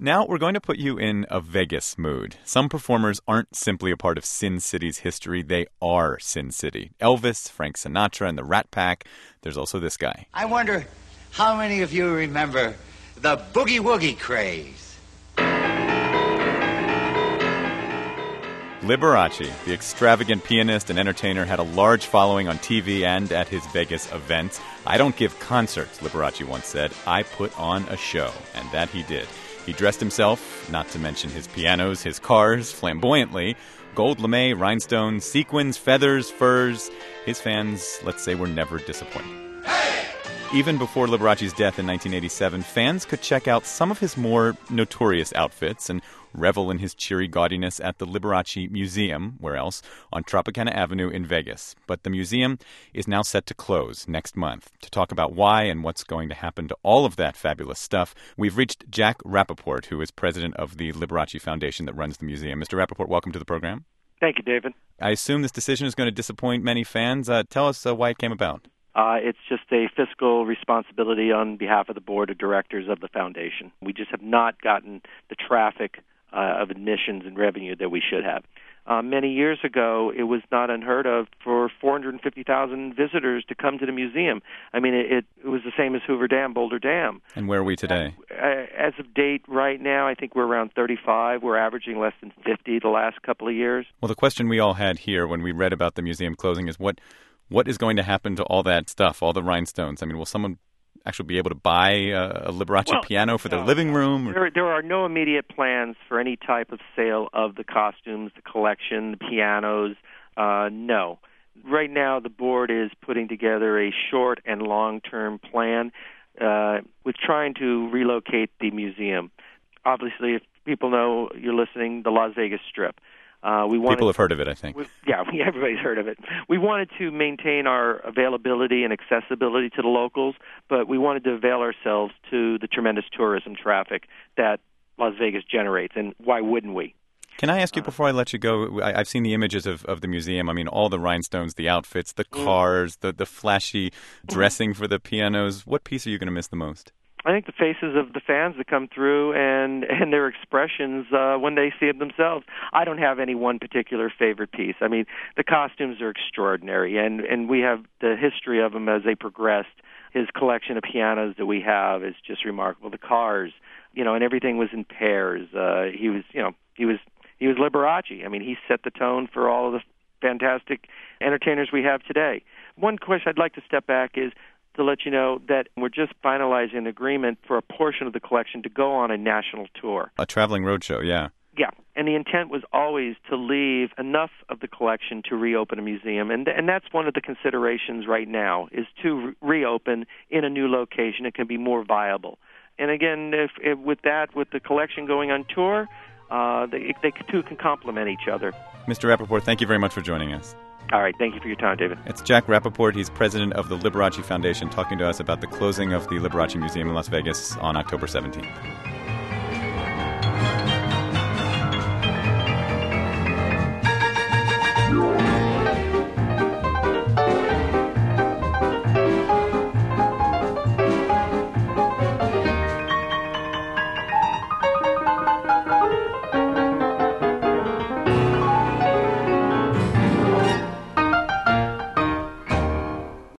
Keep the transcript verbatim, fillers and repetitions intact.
Now we're going to put you in a Vegas mood. Some performers aren't simply a part of Sin City's history. They are Sin City. Elvis, Frank Sinatra, and the Rat Pack. There's also this guy. I wonder how many of you remember the boogie woogie craze. Liberace, the extravagant pianist and entertainer, had a large following on T V and at his Vegas events. "I don't give concerts," Liberace once said. "I put on a show." And that he did. He dressed himself, not to mention his pianos, his cars, flamboyantly. Gold lame, rhinestones, sequins, feathers, furs. His fans, let's say, were never disappointed. Hey! Even before Liberace's death in nineteen eighty-seven, fans could check out some of his more notorious outfits and revel in his cheery gaudiness at the Liberace Museum, where else, on Tropicana Avenue in Vegas. But the museum is now set to close next month. To talk about why and what's going to happen to all of that fabulous stuff, we've reached Jack Rappaport, who is president of the Liberace Foundation that runs the museum. Mister Rappaport, welcome to the program. Thank you, David. I assume this decision is going to disappoint many fans. Uh, tell us uh, why it came about. Uh, it's just a fiscal responsibility on behalf of the board of directors of the foundation. We just have not gotten the traffic uh, of admissions and revenue that we should have. Uh, many years ago, it was not unheard of for four hundred fifty thousand visitors to come to the museum. I mean, it, it, it was the same as Hoover Dam, Boulder Dam. And where are we today? Uh, as of date, right now, I think we're around thirty-five. We're averaging less than fifty the last couple of years. Well, the question we all had here when we read about the museum closing is what what is going to happen to all that stuff, all the rhinestones? I mean, will someone actually be able to buy a, a Liberace well, piano for their no, living room? There, there are no immediate plans for any type of sale of the costumes, the collection, the pianos. Uh, no. Right now, the board is putting together a short and long-term plan uh, with trying to relocate the museum. Obviously, if people know you're listening, the Las Vegas Strip. Uh, we wanted, People have heard of it, I think. We, yeah, we, everybody's heard of it. We wanted to maintain our availability and accessibility to the locals, but we wanted to avail ourselves to the tremendous tourism traffic that Las Vegas generates, and why wouldn't we? Can I ask you, before I let you go, I, I've seen the images of, of the museum. I mean, all the rhinestones, the outfits, the cars, the, the flashy dressing for the pianos. What piece are you going to miss the most? I think the faces of the fans that come through and, and their expressions uh, when they see it themselves. I don't have any one particular favorite piece. I mean, the costumes are extraordinary, and, and we have the history of them as they progressed. His collection of pianos that we have is just remarkable. The cars, you know, and everything was in pairs. Uh, he was, you know, he was he was Liberace. I mean, he set the tone for all of the fantastic entertainers we have today. One question I'd like to step back is to let you know that we're just finalizing an agreement for a portion of the collection to go on a national tour. A traveling roadshow, yeah. Yeah, and the intent was always to leave enough of the collection to reopen a museum, and and that's one of the considerations right now, is to re- reopen in a new location. It can be more viable. And again, if, if with that, with the collection going on tour, uh, they, they two can complement each other. Mister Rappaport, thank you very much for joining us. All right. Thank you for your time, David. It's Jack Rappaport. He's president of the Liberace Foundation, talking to us about the closing of the Liberace Museum in Las Vegas on October seventeenth.